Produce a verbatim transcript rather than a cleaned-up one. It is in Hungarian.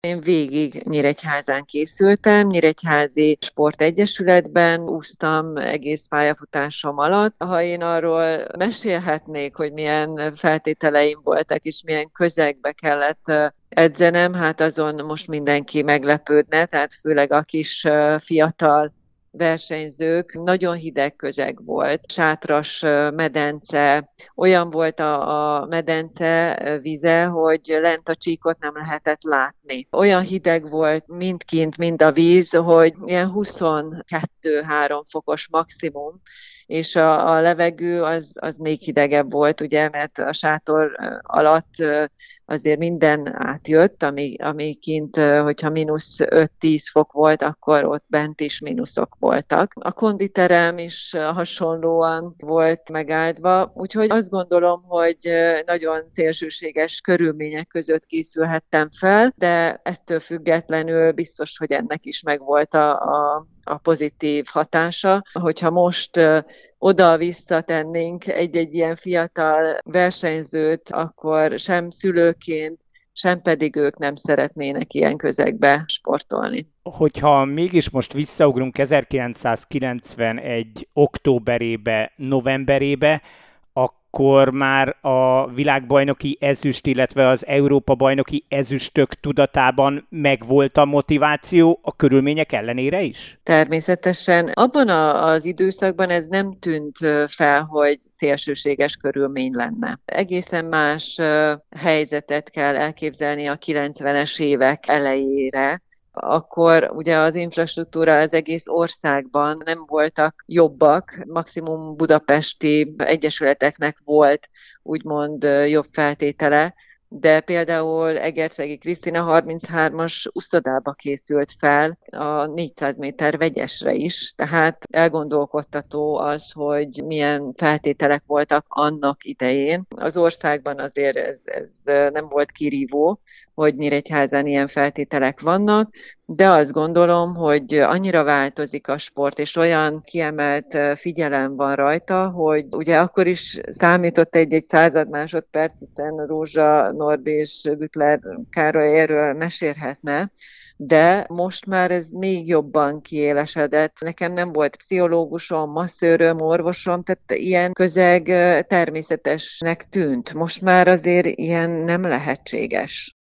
Én végig Nyíregyházán készültem, Nyíregyházi Sportegyesületben úsztam egész pályafutásom alatt. Ha én arról mesélhetnék, hogy milyen feltételeim voltak, és milyen közegbe kellett edzenem, hát azon most mindenki meglepődne, tehát főleg a kis fiatal versenyzők. Nagyon hideg közeg volt, sátras medence, olyan volt a, a medence vize, hogy lent a csíkot nem lehetett látni. Olyan hideg volt mind kint, mind a víz, hogy ilyen huszonkettő-három fokos maximum, és a, a levegő az, az még hidegebb volt, ugye, mert a sátor alatt azért minden átjött, ami, ami kint, hogyha mínusz öt-tíz fok volt, akkor ott bent is mínuszok voltak. A konditerem is hasonlóan volt megáldva, úgyhogy azt gondolom, hogy nagyon szélsőséges körülmények között készülhettem fel, de ettől függetlenül biztos, hogy ennek is megvolt a, a, a pozitív hatása. Hogyha most oda-vissza tennénk egy-egy ilyen fiatal versenyzőt, akkor sem szülőként, sem pedig ők nem szeretnének ilyen közegbe sportolni. Hogyha mégis most visszaugrunk ezerkilencszázkilencvenegy októberébe, novemberébe, akkor már a világbajnoki ezüst, illetve az Európa-bajnoki ezüstök tudatában megvolt a motiváció a körülmények ellenére is? Természetesen. Abban a, az időszakban ez nem tűnt fel, hogy szélsőséges körülmény lenne. Egészen más helyzetet kell elképzelni a kilencvenes évek elejére. Akkor ugye az infrastruktúra az egész országban nem voltak jobbak, maximum budapesti egyesületeknek volt úgymond jobb feltétele, de például Egerszegi Krisztina harminchármas uszodába készült fel a négyszáz méter vegyesre is, tehát elgondolkodtató az, hogy milyen feltételek voltak annak idején. Az országban azért ez, ez nem volt kirívó, hogy Nyíregyházán ilyen feltételek vannak, de azt gondolom, hogy annyira változik a sport, és olyan kiemelt figyelem van rajta, hogy ugye akkor is számított egy-egy század másodperc, hiszen Rózsa Norbi és Güttler Károly erről mesélhetne, de most már ez még jobban kiélesedett. Nekem nem volt pszichológusom, masszőröm, orvosom, tehát ilyen közeg természetesnek tűnt. Most már azért ilyen nem lehetséges.